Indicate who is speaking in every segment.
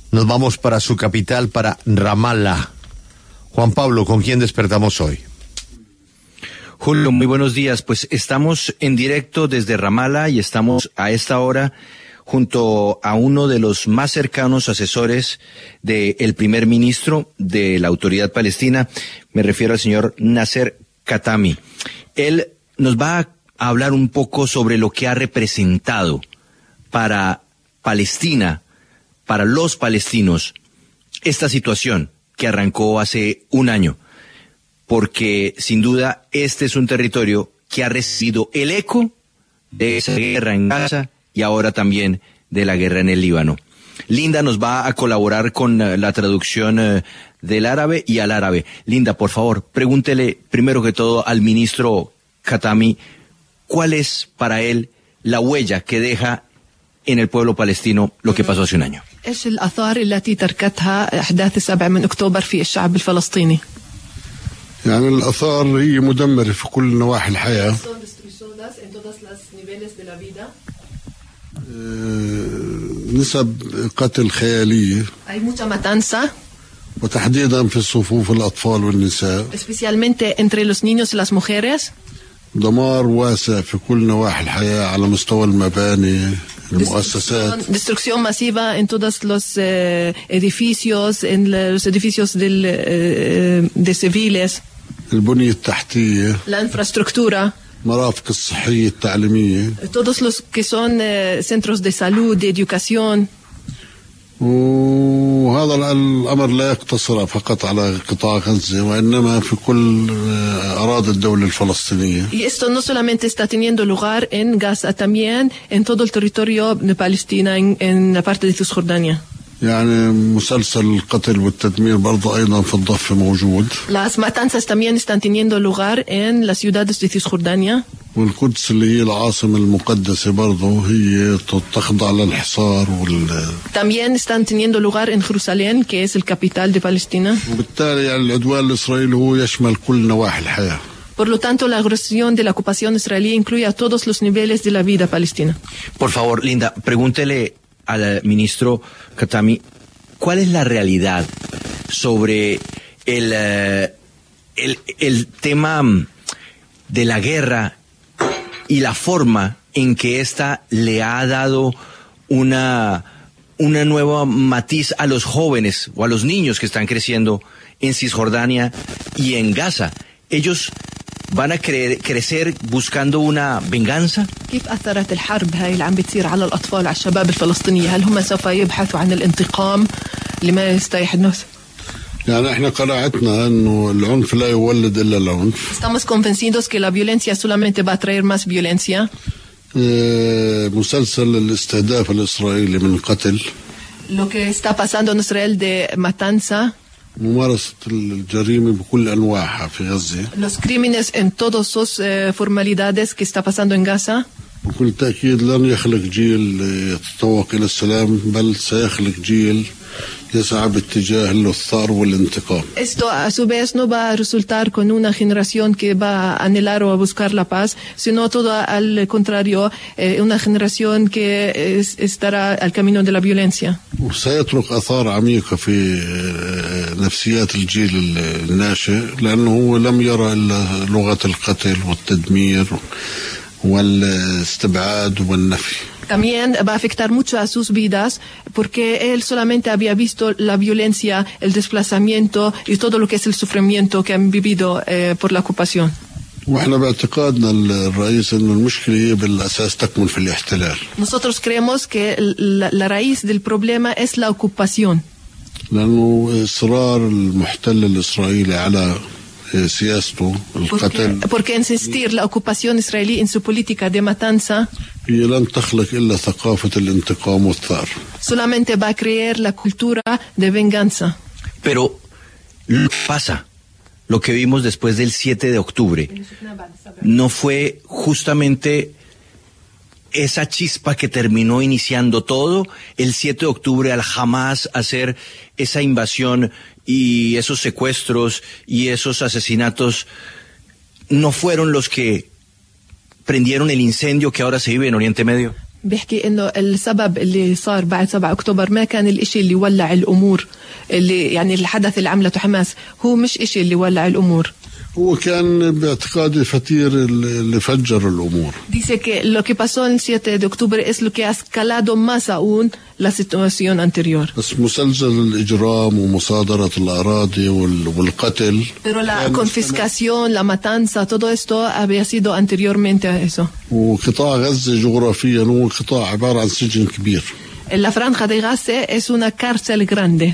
Speaker 1: Nos vamos para su capital, para Ramallah. Juan Pablo, ¿con quién despertamos hoy?
Speaker 2: Julio, muy buenos días. Pues estamos en directo desde Ramallah y estamos a esta hora junto a uno de los más cercanos asesores del primer ministro de la Autoridad Palestina. Me refiero al señor Nasser Khatami. Él nos va a hablar un poco sobre lo que ha representado para Palestina, para los palestinos, esta situación que arrancó hace un año, porque sin duda este es un territorio que ha recibido el eco de esa guerra en Gaza y ahora también de la guerra en el Líbano. Linda nos va a colaborar con la traducción del árabe y al árabe. Linda, por favor, pregúntele primero que todo al ministro Khatami, ¿cuál es para él la huella que deja en el pueblo palestino lo que pasó hace un año?
Speaker 3: إيش الآثار التي تركتها أحداث 7 من أكتوبر في الشعب الفلسطيني؟
Speaker 4: يعني الآثار هي مدمرة في كل نواحي الحياة. نسب قتل خيالية.
Speaker 3: Hay mucha matanza.
Speaker 4: وتحديدا في صفوف الأطفال والنساء.
Speaker 3: Especialmente entre los niños y las mujeres.
Speaker 4: دمار واسع في كل نواحي الحياة على مستوى المباني.
Speaker 3: Destrucción masiva en todos los edificios, en los edificios de civiles.
Speaker 4: البنية التحتية.
Speaker 3: La infraestructura.
Speaker 4: مرافق الصحية التعليمية.
Speaker 3: Todos los que son centros de salud, de educación.
Speaker 4: وهذا الأمر لا يقتصر فقط على قطاع غزة وإنما في كل أراضي الدولة الفلسطينية.
Speaker 3: Y esto no solamente está teniendo lugar en Gaza, también en todo el territorio de Palestina, en la parte de Cisjordania.
Speaker 4: يعني مسلسل القتل والتدمير برضه أيضا في الضفة موجود.
Speaker 3: Las matanzas también están teniendo lugar en las ciudades de Cisjordania.
Speaker 4: والقدس اللي هي العاصمة المقدسة برضه هي تخضع للحصار
Speaker 3: También están teniendo lugar en Jerusalén, que es el capital de Palestina.
Speaker 4: وبالتالي يعني العدوان الإسرائيلي هو يشمل كل نواحي الحياة.
Speaker 3: Por lo tanto, la agresión de la ocupación israelí incluye a todos los niveles de la vida palestina.
Speaker 2: Por favor, Linda, pregúntele al ministro Khatami, ¿cuál es la realidad sobre el tema de la guerra y la forma en que ésta le ha dado una nueva matiz a los jóvenes o a los niños que están creciendo en Cisjordania y en Gaza? ¿Ellos van a crecer buscando una venganza?
Speaker 3: كيف أثرت الحرب هاي اللي عم بتصير على الأطفال على الشباب الفلسطينية؟ هل هم سوف يبحثوا عن الانتقام لما يستيح الناس؟
Speaker 4: يعني احنا قناعتنا انه العنف لا يولد الا العنف.
Speaker 3: Estamos convencidos que la violencia solamente va a traer más violencia.
Speaker 4: مسلسل الاستهداف الإسرائيلي من قتل.
Speaker 3: Lo que está pasando en Israel de matanza.
Speaker 4: ممارسة الجريمة بكل أنواعها في غزة.
Speaker 3: Los crímenes en todas sus formalidades que está pasando en Gaza.
Speaker 4: بكل تأكيد لن يخلق جيل يتطوق إلى السلام بل سيخلق جيل يسعى باتجاه الثار والانتقام.
Speaker 3: Esto a su vez no va a resultar con una generación que va a anhelar o a buscar la paz, sino todo al contrario, una generación que estará al camino de la violencia.
Speaker 4: وسيترك آثار عميقة في نفسيات الجيل الناشئ لأنه لم يرى إلا لغة القتل والتدمير والاستبعاد والنفي.
Speaker 3: También va a afectar mucho a sus vidas porque él solamente había visto la violencia, el desplazamiento y todo lo que es el sufrimiento que han vivido por la ocupación.
Speaker 4: واحنا باعتقادنا الرئيس انه المشكله هي بالاساس تكمن في الاحتلال.
Speaker 3: Nosotros creemos que la raíz del problema es la ocupación.
Speaker 4: لانه اصرار المحتل الاسرائيلي على سياسته القتل.
Speaker 3: Porque insistir la ocupación israelí en su política de matanza
Speaker 4: هي لن تخلق الا ثقافه الانتقام والثار.
Speaker 3: solamente va a crear la cultura de venganza.
Speaker 2: Pero lo que pasa, lo que vimos después del 7 de octubre, no fue justamente esa chispa que terminó iniciando todo, el 7 de octubre al Hamas hacer esa invasión y esos secuestros y esos asesinatos, no fueron los que prendieron el incendio que ahora se vive en Oriente Medio.
Speaker 3: بيحكي إنه السبب اللي صار بعد 7 أكتوبر ما كان الإشي اللي ولع الأمور، اللي يعني الحدث اللي عملته حماس هو مش إشي اللي ولع الأمور.
Speaker 4: هو كان باعتقادي فتير اللي فجر الأمور.
Speaker 3: Dice que lo que pasó el 7 de octubre es lo que ha escalado más aún la situación anterior.
Speaker 4: بس مسلسل الإجرام ومصادرة الأراضي والقتل.
Speaker 3: Pero la confiscación, la matanza, todo esto había sido anteriormente a eso.
Speaker 4: وقطاع غزة جغرافيا هو قطاع عبارة عن سجن كبير.
Speaker 3: La franja de Gaza es una cárcel grande.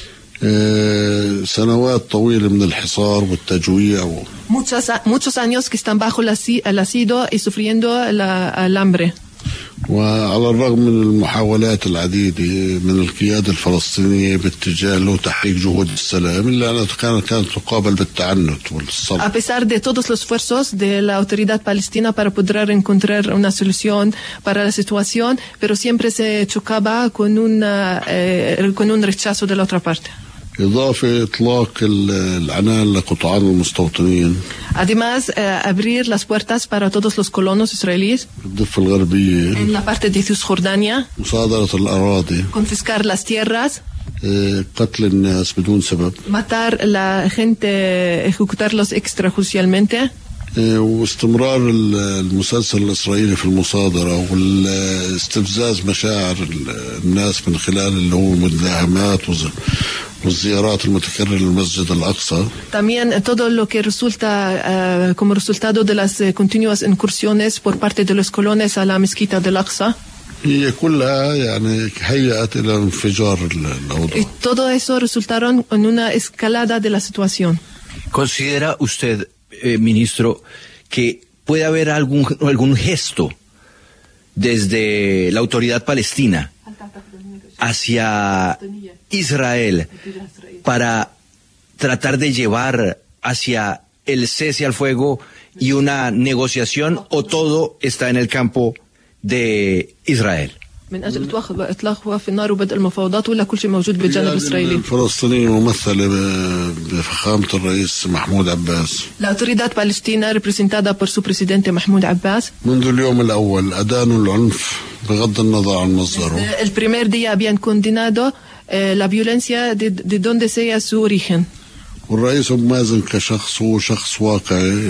Speaker 4: سنوات طويلة من الحصار والتجويع
Speaker 3: muchos años que están bajo el asido y sufriendo el hambre.
Speaker 4: وعلى الرغم من المحاولات العديدة من القيادة الفلسطينية باتجاه له تحقيق جهود السلام إلا أنها كانت تقابل بالتعنت والصلب.
Speaker 3: A pesar de todos los esfuerzos de la autoridad palestina para poder encontrar una solución para la situación, pero siempre se chocaba con un rechazo de la otra parte.
Speaker 4: إضافة إطلاق العنان لقطعان المستوطنين.
Speaker 3: Además, abrir las puertas para todos los colonos israelíes
Speaker 4: الضفة الغربية.
Speaker 3: en la parte de Cisjordania.
Speaker 4: مصادرة الأراضي.
Speaker 3: Confiscar las tierras.
Speaker 4: قتل الناس بدون سبب.
Speaker 3: Matar la gente, ejecutarlos extrajudicialmente.
Speaker 4: واستمرار المسلسل الإسرائيلي في المصادرة والاستفزاز مشاعر الناس من خلال اللي هو المداهمات والزيارات المتكررة للمسجد الأقصى.
Speaker 3: También todo lo que resulta como resultado de las continuas incursiones por parte de los colonos a la mezquita del Aqsa.
Speaker 4: هي كلها يعني هيأت إلى انفجار الأوضاع.
Speaker 3: Y todo eso resultaron en una escalada de la situación.
Speaker 2: ¿Considera usted, ministro, que puede haber algún gesto desde la autoridad palestina hacia Israel para tratar de llevar hacia el cese al fuego y una negociación, o todo está en el campo de Israel?
Speaker 3: من أجل إطلاق وقف النار وبدء المفاوضات ولا كل شيء موجود بالجانب الإسرائيلي؟
Speaker 4: الفلسطينيين ممثلة بفخامة الرئيس محمود عباس.
Speaker 3: La autoridad palestina representada por su presidente Mahmoud Abbas.
Speaker 4: منذ اليوم الأول أدانوا العنف بغض النظر عن مصدره.
Speaker 3: El primer día habían condenado la violencia de donde sea su origen.
Speaker 4: والرئيس أبو مازن كشخص هو شخص واقعي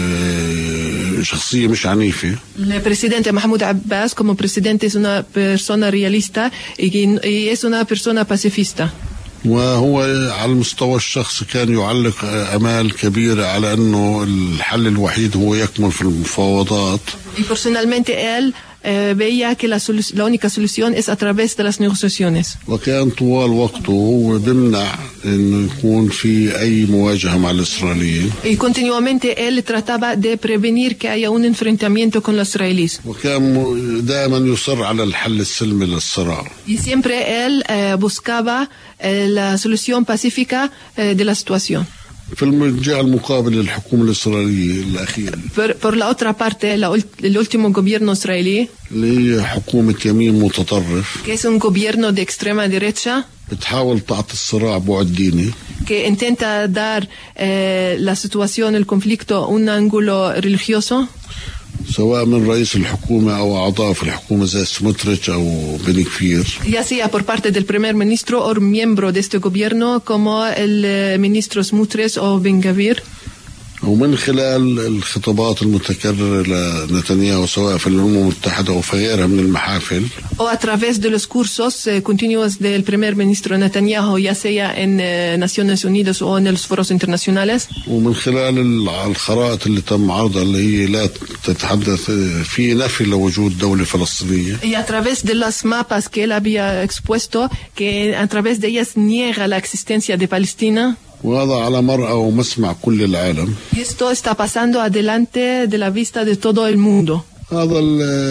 Speaker 4: شخصية مش عنيفة.
Speaker 3: El presidente Mahmoud Abbas como presidente es una persona realista y es una persona pacifista.
Speaker 4: وهو على المستوى الشخصي كان يعلق أمال كبيرة على أنه الحل الوحيد هو يكمل في المفاوضات.
Speaker 3: Y personalmente él veía que la única solución es a través de las negociaciones.
Speaker 4: وكان طوال وقته هو بمنع إنه يكون في أي مواجهة مع الإسرائيليين.
Speaker 3: Y continuamente él trataba de prevenir que haya un enfrentamiento con los israelíes.
Speaker 4: وكان دائما يصر على الحل السلمي للصراع.
Speaker 3: Y siempre él buscaba la solución pacífica de la situación.
Speaker 4: في الجهة المقابل للحكومة الإسرائيلية الأخيرة.
Speaker 3: Por la otra parte, el último gobierno israelí,
Speaker 4: اللي هي حكومة يمين متطرف.
Speaker 3: que es un gobierno de extrema derecha,
Speaker 4: بتحاول تعطي الصراع بعد ديني.
Speaker 3: que intenta dar la situación, el conflicto, un ángulo religioso.
Speaker 4: سواء من رئيس الحكومة أو أعضاء في الحكومة زي سموتريتش أو بن كفير.
Speaker 3: Ya sea por parte del primer ministro o miembro de este gobierno como el ministro Smotrich o Ben Gvir.
Speaker 4: ومن خلال الخطابات المتكررة لنتنياهو سواء في الأمم المتحدة أو في غيرها من المحافل.
Speaker 3: O a través de los cursos continuos del primer ministro Netanyahu, ya sea en Naciones Unidas o en los foros internacionales.
Speaker 4: ومن خلال الخرائط اللي تم عرضها اللي هي لا تتحدث في نفي لوجود دولة فلسطينية.
Speaker 3: Y a través de las mapas que él había expuesto, que a través de ellas niega la existencia de Palestina.
Speaker 4: وهذا على مرأى ومسمع كل العالم.
Speaker 3: Y esto está pasando adelante de la vista de todo el mundo.
Speaker 4: هذا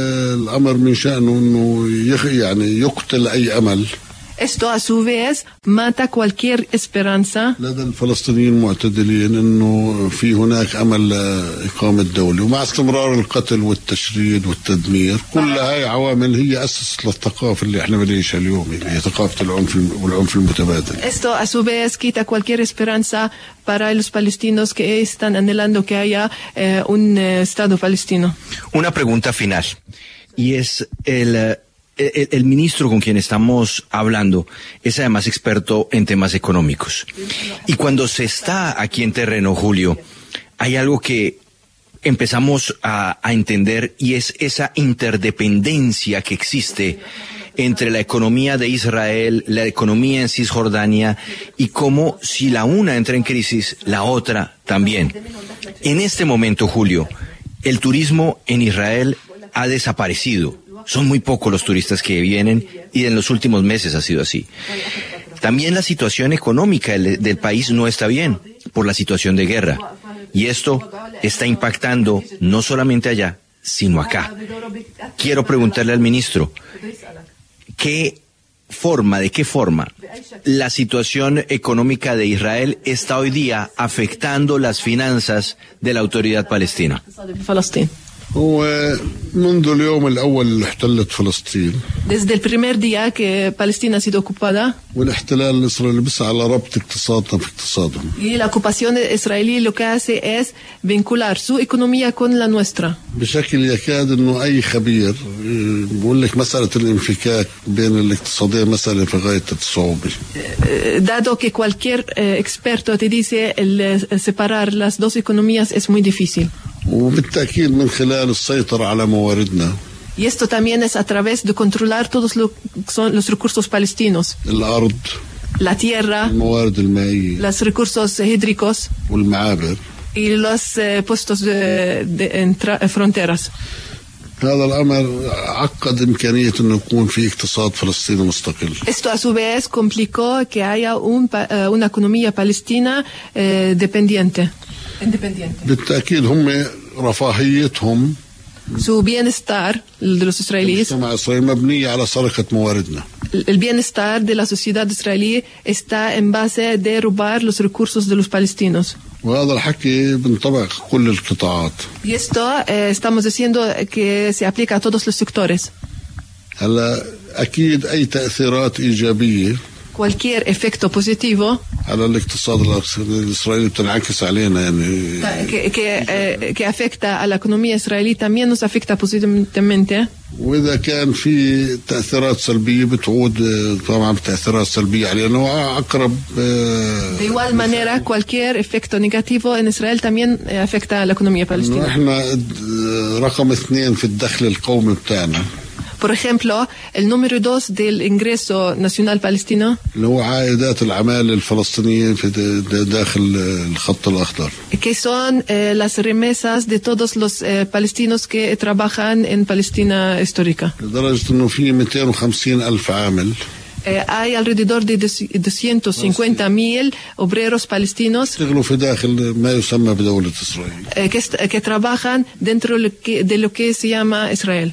Speaker 4: الأمر من شأنه إنه يعني يقتل أي أمل.
Speaker 3: Esto a su vez mata cualquier esperanza
Speaker 4: لدى الفلسطينيين المعتدلين انه في هناك امل لاقامه دوله، ومع استمرار القتل والتشريد والتدمير كل هاي عوامل هي اسس للثقافه اللي احنا بنعيشها اليوم اللي هي ثقافه العنف المتبادل.
Speaker 3: Esto a su vez quita cualquier esperanza para los palestinos que están anhelando que haya un Estado palestino.
Speaker 2: Una pregunta final. y es el ministro con quien estamos hablando es además experto en temas económicos. Y cuando se está aquí en terreno, Julio, hay algo que empezamos a entender, y es esa interdependencia que existe entre la economía de Israel, la economía en Cisjordania, y cómo si la una entra en crisis, la otra también. En este momento, Julio, el turismo en Israel ha desaparecido. Son muy pocos los turistas que vienen, y en los últimos meses ha sido así. También la situación económica del país no está bien por la situación de guerra. Y esto está impactando no solamente allá, sino acá. Quiero preguntarle al ministro, ¿de qué forma la situación económica de Israel está hoy día afectando las finanzas de la autoridad palestina?
Speaker 4: ومنذ اليوم الأول اللي احتلت فلسطين
Speaker 3: Desde el primer día que Palestina ha sido ocupada,
Speaker 4: والاحتلال الإسرائيلي بيسعى على ربط اقتصادنا في اقتصادهم.
Speaker 3: y la ocupación israelí lo que hace es vincular su economía con la nuestra.
Speaker 4: بشكل يكاد إنه أي خبير بقول لك مسألة الانفكاك بين الاقتصادين مسألة في غاية الصعوبة.
Speaker 3: Dado que cualquier experto te dice el separar las dos economías es muy difícil.
Speaker 4: وبالتأكيد من خلال السيطرة على مواردنا.
Speaker 3: Y esto también es a través de controlar todos los recursos palestinos.
Speaker 4: الأرض.
Speaker 3: La tierra.
Speaker 4: الموارد المائية.
Speaker 3: Los recursos hídricos.
Speaker 4: والمعابر.
Speaker 3: Y los puestos de fronteras.
Speaker 4: هذا الأمر عقد إمكانية إنه يكون في اقتصاد فلسطيني مستقل.
Speaker 3: Esto a su vez complicó que haya una economía palestina independiente.
Speaker 4: بالتأكيد هم رفاهيتهم.
Speaker 3: Su bienestar de los israelíes.
Speaker 4: المجتمع الإسرائيلي مبنية على سرقة مواردنا.
Speaker 3: El bienestar de la sociedad israelí está en base de robar los recursos de los palestinos.
Speaker 4: وهذا الحكي بنطبق كل القطاعات.
Speaker 3: Y esto estamos diciendo que se aplica a todos los sectores.
Speaker 4: هلا أكيد أي تأثيرات إيجابية.
Speaker 3: Cualquier efecto positivo
Speaker 4: على الاقتصاد الإسرائيلي بتنعكس علينا يعني
Speaker 3: que afecta a la economía israelí también nos afecta positivamente.
Speaker 4: وإذا كان في تأثيرات سلبية بتعود طبعا بتأثيرات سلبية علينا وأقرب.
Speaker 3: De igual manera, cualquier efecto negativo en Israel también afecta a la economía palestina.
Speaker 4: إحنا رقم 2 في الدخل القومي بتاعنا.
Speaker 3: Por ejemplo, el número 2 del ingreso nacional palestino,
Speaker 4: اللي هو عائدات العمالة الفلسطينية في داخل الخط الأخضر.
Speaker 3: que son las remesas de todos los palestinos que trabajan en Palestina histórica.
Speaker 4: لدرجة إنه في 250,000 عامل.
Speaker 3: Hay alrededor de 250,000 obreros palestinos que trabajan dentro de lo que se llama Israel.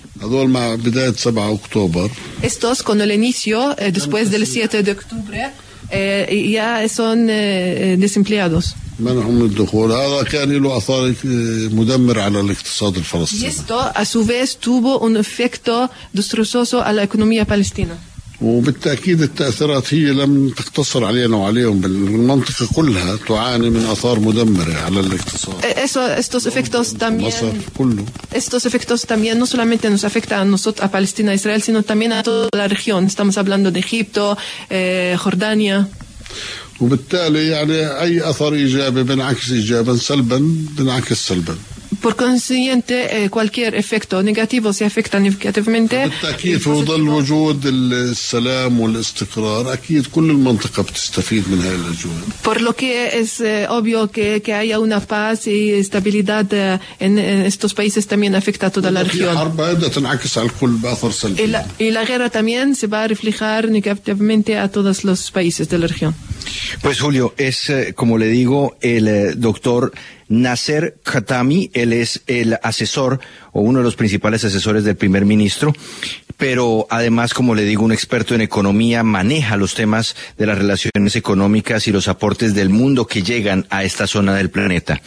Speaker 3: Estos, con el inicio, después del 7 de octubre, ya son desempleados.
Speaker 4: منعهم من الدخول هذا كان له آثار مدمر على الاقتصاد الفلسطيني.
Speaker 3: Y esto, a su vez, tuvo un efecto desastroso a la economía palestina.
Speaker 4: وبالتأكيد التأثيرات هي لم تقتصر علينا وعليهم، المنطقة كلها تعاني من آثار مدمرة على الاقتصاد.
Speaker 3: Estos efectos también no solamente nos afectan a nosotros, a Palestina, a Israel, sino también a toda la región. Estamos hablando de Egipto, Jordania.
Speaker 4: وبالتالي يعني أي أثر إيجابي بنعكس إيجابا سلبا بنعكس سلبا.
Speaker 3: Por consiguiente, cualquier efecto negativo se afecta negativamente.
Speaker 4: بالتأكيد في ظل وجود السلام والاستقرار أكيد كل المنطقة بتستفيد من هذه الأجواء.
Speaker 3: Por lo que es obvio que haya una paz y estabilidad en estos países también afecta a toda la región.
Speaker 4: الحرب بدها تنعكس على الكل بأثر سلبي.
Speaker 3: Y la guerra también se va a reflejar negativamente a todos los países de la región.
Speaker 2: Pues Julio, es como le digo, el doctor Nasser Khatami. Él es el asesor o uno de los principales asesores del primer ministro, pero además, como le digo, un experto en economía, maneja los temas de las relaciones económicas y los aportes del mundo que llegan a esta zona del planeta.